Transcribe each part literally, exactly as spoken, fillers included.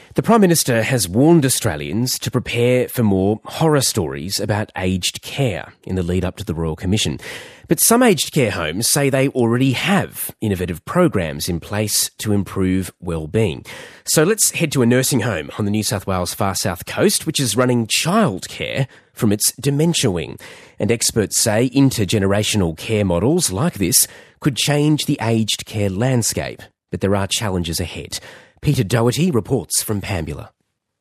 The Prime Minister has warned Australians to prepare for more horror stories about aged care in the lead up to the Royal Commission. But some aged care homes say they already have innovative programs in place to improve well-being. So let's head to a nursing home on the New South Wales far south coast, which is running childcare from its dementia wing. And experts say intergenerational care models like this could change the aged care landscape. But there are challenges ahead. Peter Doherty reports from Pambula.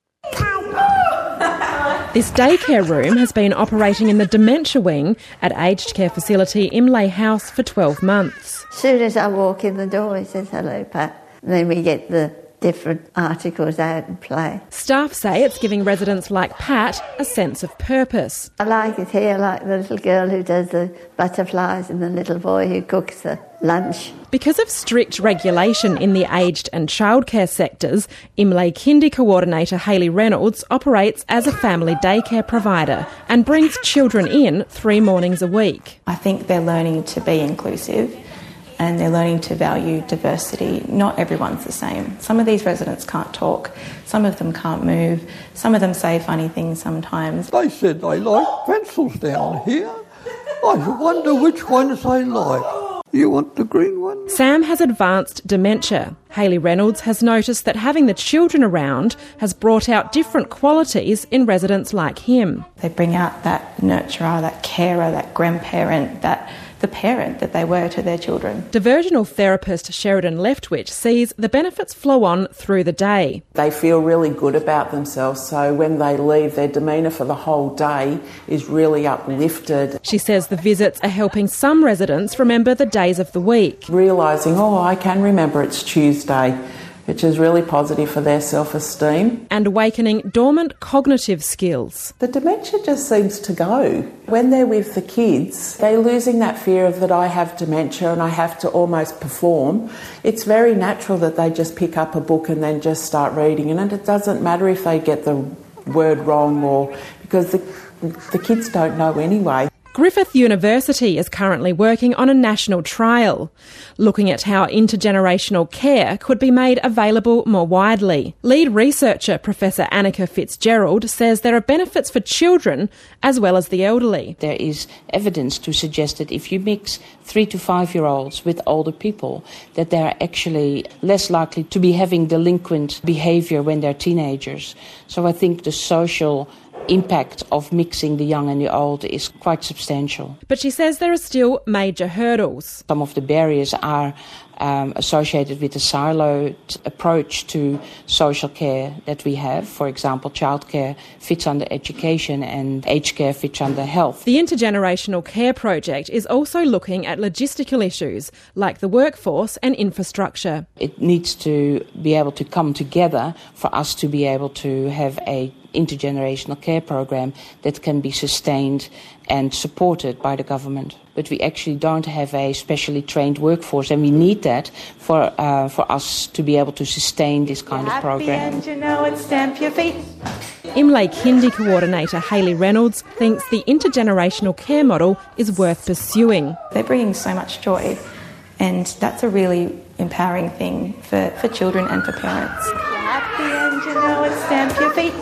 This daycare room has been operating in the dementia wing at aged care facility Imlay House for twelve months. As soon as I walk in the door, he says, "Hello, Pat." And then we get the different articles out and play. Staff say it's giving residents like Pat a sense of purpose. I like it here, like the little girl who does the butterflies and the little boy who cooks the lunch. Because of strict regulation in the aged and childcare sectors, Imlay Kindy coordinator Hayley Reynolds operates as a family daycare provider and brings children in three mornings a week. I think they're learning to be inclusive and they're learning to value diversity. Not everyone's the same. Some of these residents can't talk, some of them can't move, some of them say funny things sometimes. They said they like pencils down here. I wonder which ones they like. You want the green one? Sam has advanced dementia. Hayley Reynolds has noticed that having the children around has brought out different qualities in residents like him. They bring out that nurturer, that carer, that grandparent, that the parent that they were to their children. Diversional therapist Sheridan Leftwich sees the benefits flow on through the day. They feel really good about themselves, so when they leave, their demeanour for the whole day is really uplifted. She says the visits are helping some residents remember the days of the week. Realising, oh, I can remember it's Tuesday, which is really positive for their self-esteem. And awakening dormant cognitive skills. The dementia just seems to go. When they're with the kids, they're losing that fear of that I have dementia and I have to almost perform. It's very natural that they just pick up a book and then just start reading, and it doesn't matter if they get the word wrong or because the, the kids don't know anyway. Griffith University is currently working on a national trial, looking at how intergenerational care could be made available more widely. Lead researcher Professor Annika Fitzgerald says there are benefits for children as well as the elderly. There is evidence to suggest that if you mix three to five-year-olds with older people, that they are actually less likely to be having delinquent behaviour when they're teenagers. So I think the social impact of mixing the young and the old is quite substantial. But she says there are still major hurdles. Some of the barriers are um, associated with the siloed approach to social care that we have. For example, childcare fits under education and aged care fits under health. The Intergenerational Care Project is also looking at logistical issues like the workforce and infrastructure. It needs to be able to come together for us to be able to have a intergenerational care program that can be sustained and supported by the government. But we actually don't have a specially trained workforce, and we need that for uh, for us to be able to sustain this kind of program. And you know it, stamp your feet. Imlay Kindy coordinator Hayley Reynolds thinks the intergenerational care model is worth pursuing. They're bringing so much joy, and that's a really empowering thing for, for children and for parents. You're happy and you know it, stamp your feet.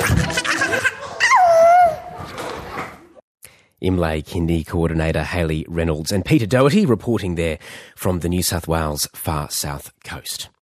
Imlay Kindy coordinator Hayley Reynolds and Peter Doherty reporting there from the New South Wales far south coast.